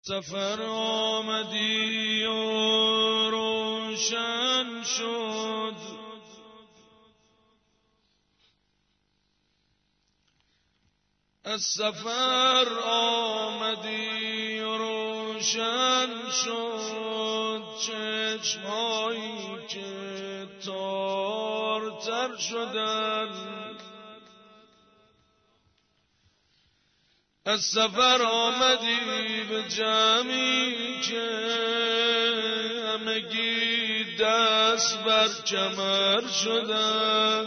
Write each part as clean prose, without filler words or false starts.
سفر آمدی و روشن شد، از سفر آمدی و روشن شد، چشمهایی که تارتر شدن. از سفر آمدی به جمعی که همگی دست بر کمر شدن.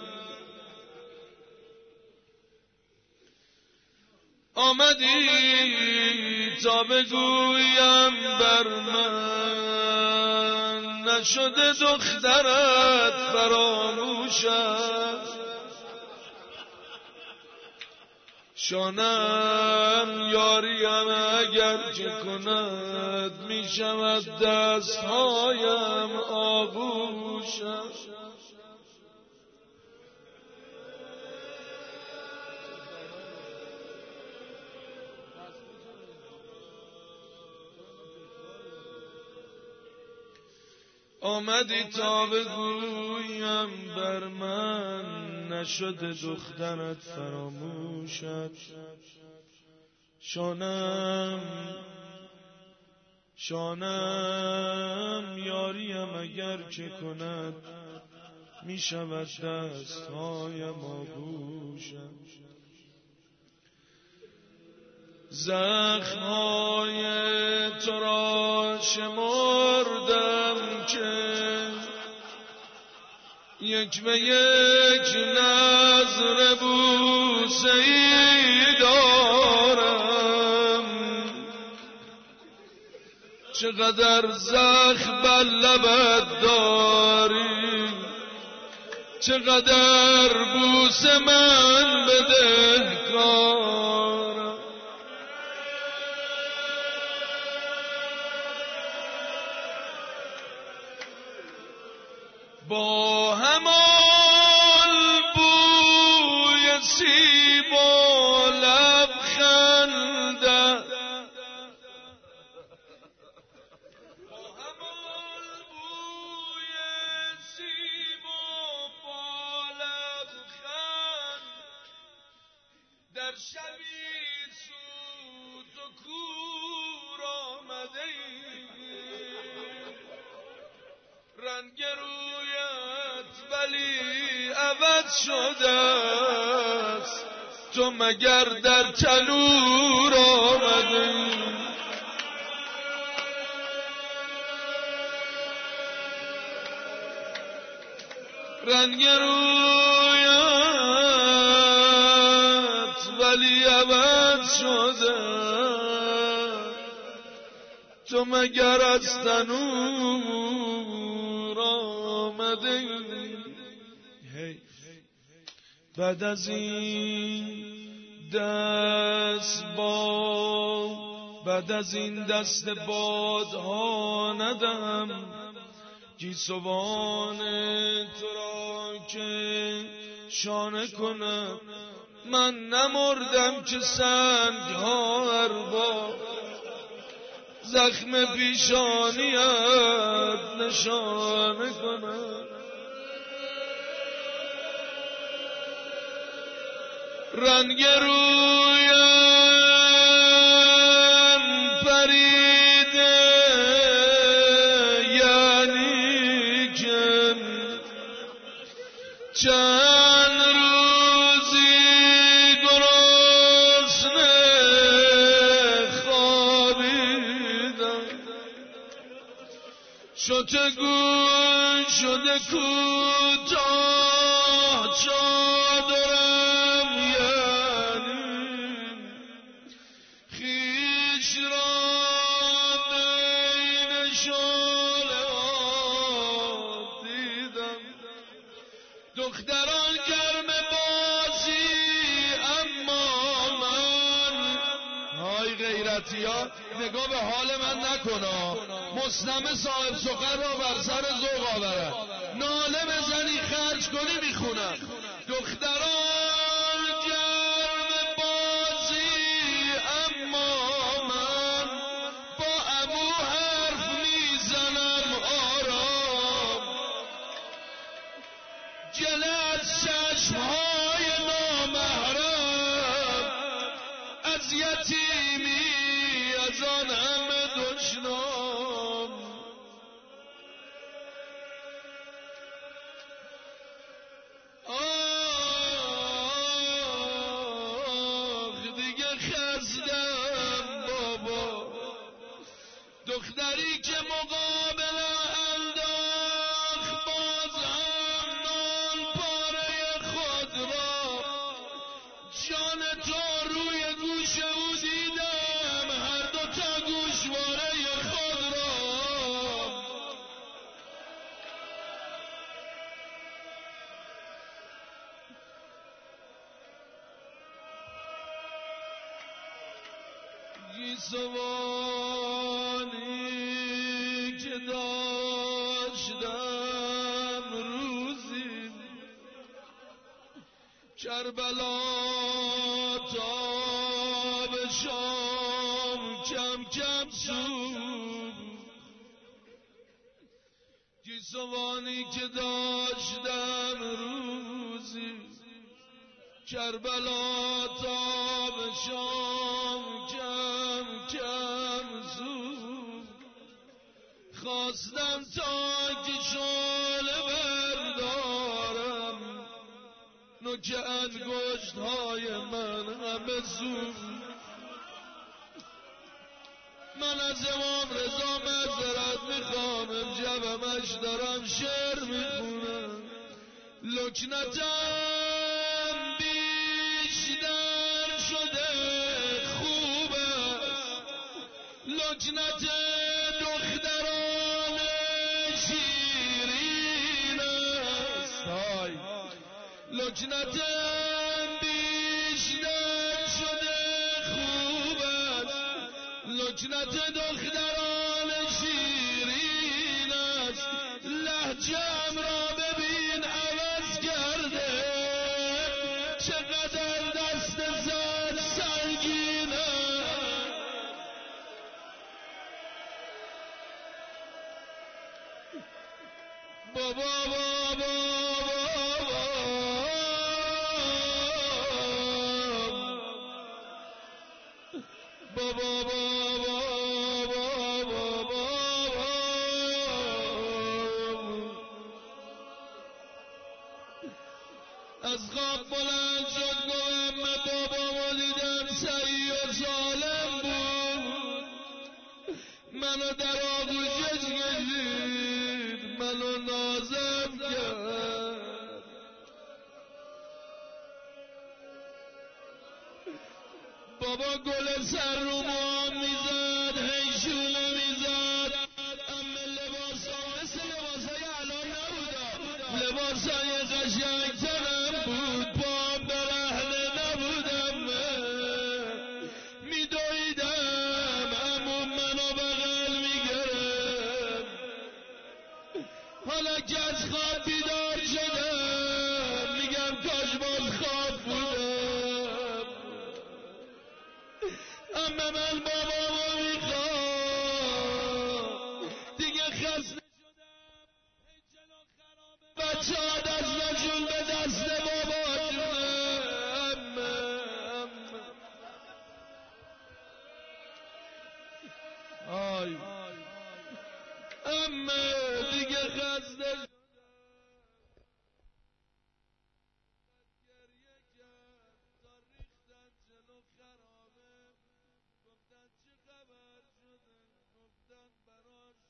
آمدی تا بگویم بر من، نشده دخترت فراموشم. شانم یاریم اگر که کند، می شود دستهایم آغوشم. آمدی تا بگویم بر من، نشده دخترت فراموشت. شانم یاریم اگر که کند، می شود دستهایم آغوشم. زخمهای تو را شمردم که یک به یک نظر بوسه ای دارم. چقدر زخم بر لبت داری، چقدر بوسه من بدهکارم. با همان بوی سیب و لبخنده، با همان بوی سیب و لبخند، در شبی سوت و کور آمده ای. رنگ رویت ولی عوض شده است، تو مگر در تنور آمده ای؟ رنگ رویت ولی عوض شده، تو مگر از تنور آمده ای؟ بعد از این دست بادها ندم، گیسوان تو را که شانه کنم. من نمردم که سنگ ها ارباب، زخم پیشانیت نشانه کنم. رنگ رویم پریده، یعنی که چند روزی گرسنه خوابیدم. شتگون شده کوتاه چادرم، یعنی خویش را بین شعله ها دیدم. دختران گرم بازی، اما من، های غیرتی ها نگاه به حال من نکنا. مسلم صاحب سخن را بر سر ذوق آورد. ناله بزنی خرج کنی میخونم. دختران گرم بازی، اما من دختری که مقابل انداخت باز هم نان پاره خود را، جان تو روی گوش او دیدم، هر دو تا گوشواره خود را. گیسوانی که داشتم روزی، کربلا تا به شام کم کم سود. گیسوانی که داشتم روزی، کربلا تا به شام کم کم زود. خواستم تا که شعله بردارم، نوک انگشت‌های من همه زود. من از امام رضا معذرت میخوام، امشبمش دارم شعر میخونم. لکنتم بیشتر شده خوب است، لکنت دختران شیرین است. لکنتم بیشتر شده خوب است، لکنت دختران شیرین است. لهجه‌ام را ببین عوض کرده، چقدر دست زن سنگین است. بابا از خواب بلند شد گفتم بابامو دیدم سعی و ظالم بود، منو در آغوشش کشید، منو نازم کرد. بابا گل سر رو موام میزد، هی شونه میزد. اما لباسا مثل لباسای الان نبودا، لباسای قشنگ‌ترم بود، پام برهنه نبودم. میدویدم عموم منو بغل میگرفت. حالا که از خواب بیدار شدم میگم کاش باز خواب بودم. اما من بابامو میخوام، دیگه خسته بچه ها دستشون به دست بابا جونه. آی امه دیگه خسته گریه کرد تا ریختن جلو خرابه. گفتن چه خبر شده؟ گفتن براش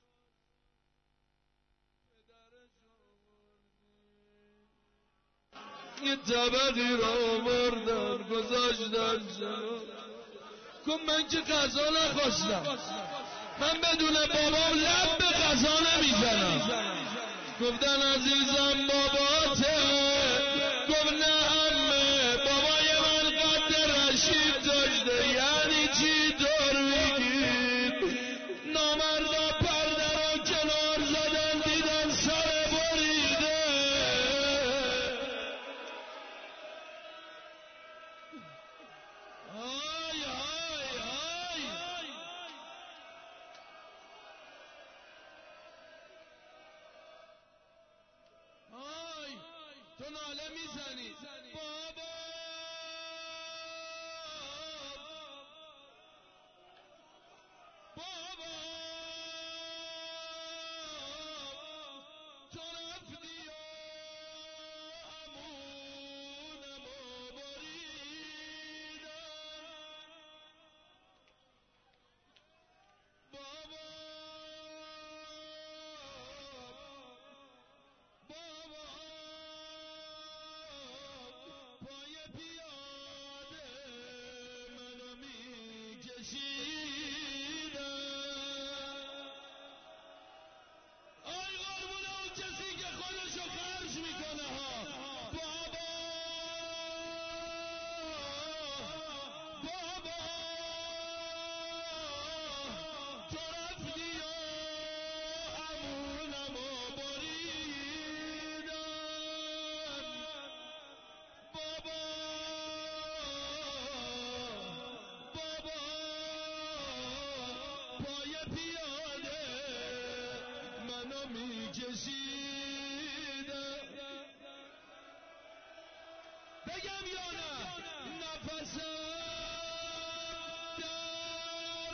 پدرش آوردی، یه طبقی را آوردن گذاشتن جلو. گفت من که غذا نخواستم، من بدون بابام لب به غذا نمیزنم. گفتن عزیزم باباته. گفت نه عمه، بابای من قد رشید داشته. یعنی چی طور میگید؟ نامردا پرده رو کنار زدن دیدن سر بریده. آی آی آی آی تو ناله میزنی بابا. بابا تو رفتی و امونمو بریدن. بابا کشیدم بگم یا نه نفسم در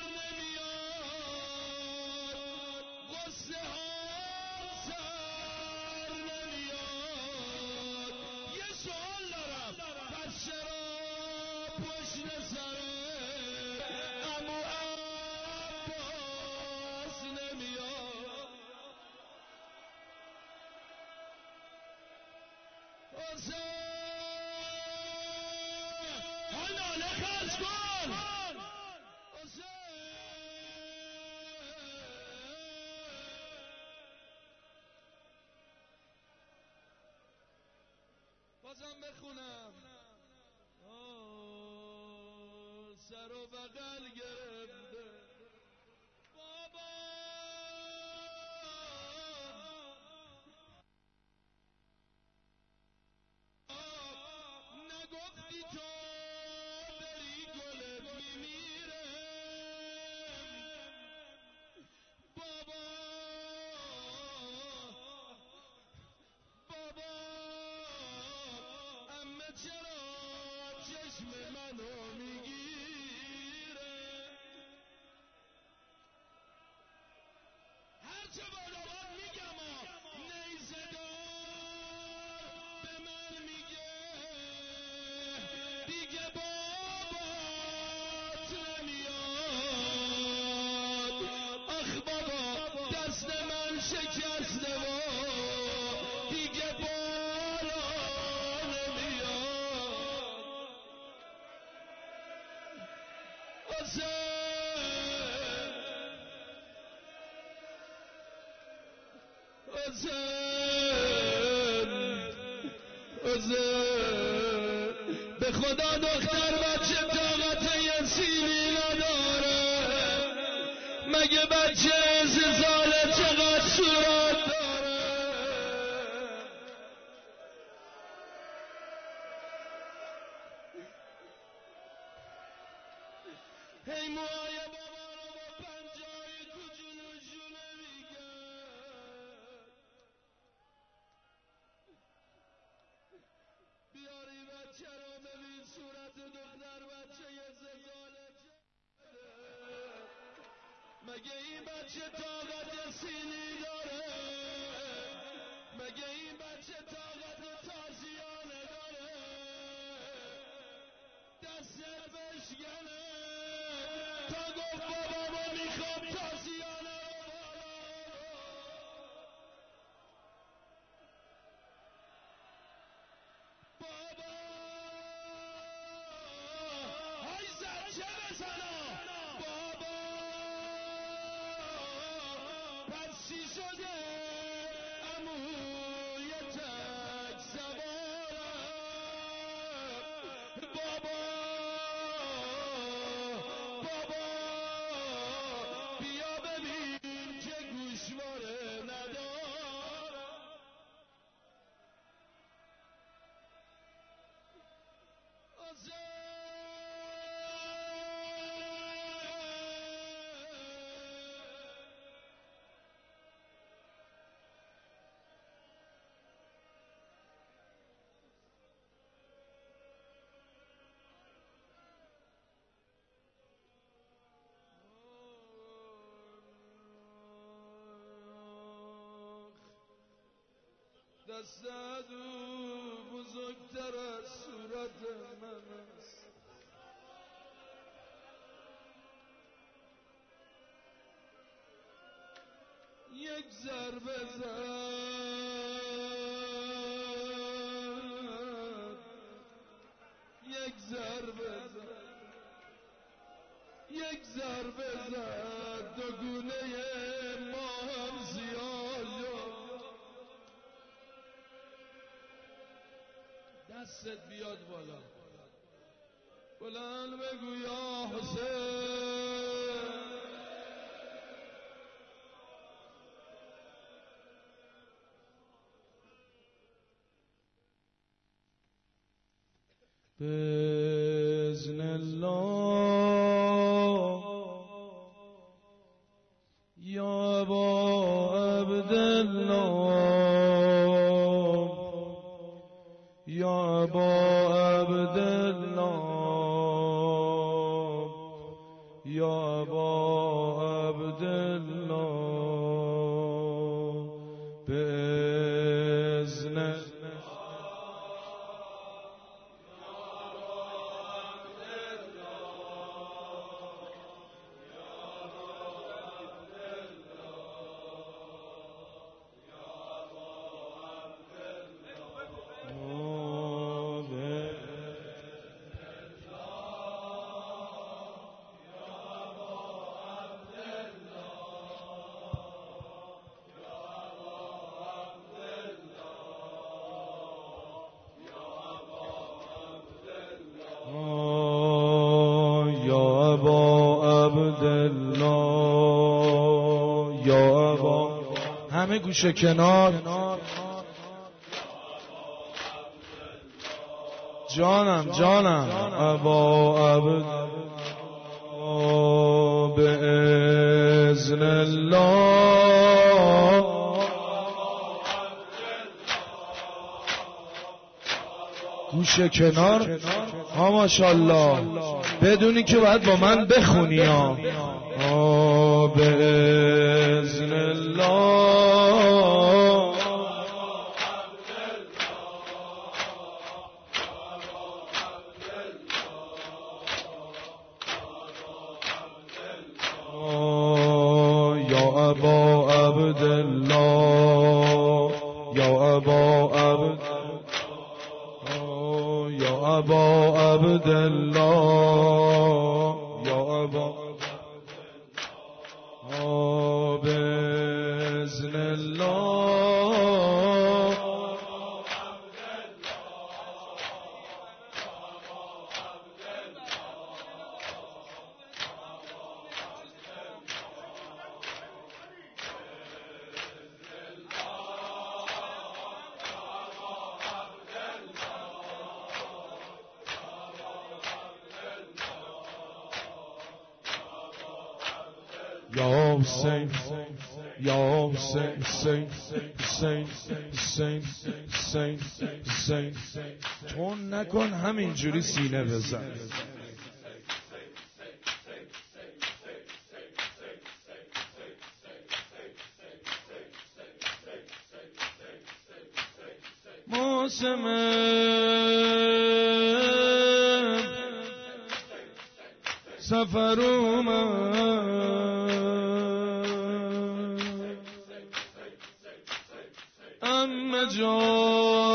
نمیاد غصه ها سر نمیاد یه سوال دارم پس چرا پشت سره عمو عباس نمیاد حالا خرج کن بازم بخونم سر و بغل گرفته بابا نگفتی تو بری گلت میمیره بابا عمه چرا چشم منو میگیره هرچه باداباد میگم نیزه دار به من میگه دیگه بابات نمیاد آخ بابا دست من شکسته و دیگه بالا نمیاد به خدا دختر بچه طاقت یه سیلی نداره مگه بچه زلزاله چقدر صورت داره هی موهای بابا رو با پنجایی تو جونشونه میگن بیاری بچه رو ببین صورت دختر بچه یه زلزاله مگه این بچه طاقت سینی داره مگه این بچه طاقت تازیانه داره دستت بشکنه تا گفت بابامو میخوام تازیانه بابا های زجه بزنا بابا پس چی شده عموی تک سوارم بابا بیا ببین که گوشواره ندارم دست عدو بزرگتر از صورت من است یک ضربه زد یک ضربه زد دو گونه ما هم زیاد دستت بیاد بالا بلند بگو یا حسین بإذن الله یا ابا عبدالله یا ابا. همه گوشه کنار. جانم ابا عبد بإذن الله. گوشه کنار ها ماشاءالله، بدونی که باید با من بخونی ها. بإذن الله. یا ابا عبدالله، یا ابا عبد، یا ابا عبدالله، یا ابا بإذن الله. یا حسین، یا حسین، حسین، حسین، حسین، حسین، حسین. تون نکن، همینجوری سینه بزن. موسم سفر امه جان